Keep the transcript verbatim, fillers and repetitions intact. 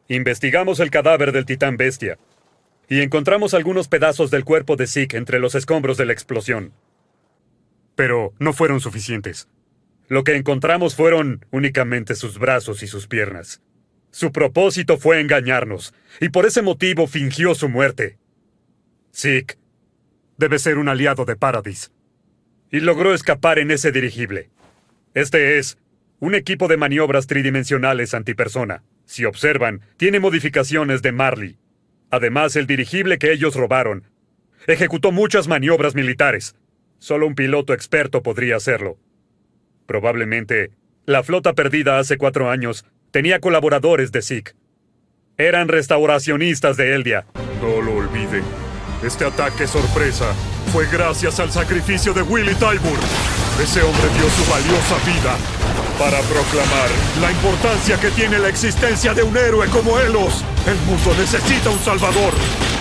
Investigamos el cadáver del Titán Bestia y encontramos algunos pedazos del cuerpo de Zeke entre los escombros de la explosión. Pero no fueron suficientes. Lo que encontramos fueron únicamente sus brazos y sus piernas. Su propósito fue engañarnos, y por ese motivo fingió su muerte. Zeke debe ser un aliado de Paradis, y logró escapar en ese dirigible. Este es un equipo de maniobras tridimensionales antipersona. Si observan, tiene modificaciones de Marley. Además, el dirigible que ellos robaron ejecutó muchas maniobras militares. Solo un piloto experto podría hacerlo. Probablemente, la flota perdida hace cuatro años tenía colaboradores de Zeke. Eran restauracionistas de Eldia. No lo olviden. Este ataque sorpresa fue gracias al sacrificio de Willy Tybur. Ese hombre dio su valiosa vida para proclamar la importancia que tiene la existencia de un héroe como Elos. El mundo necesita un salvador.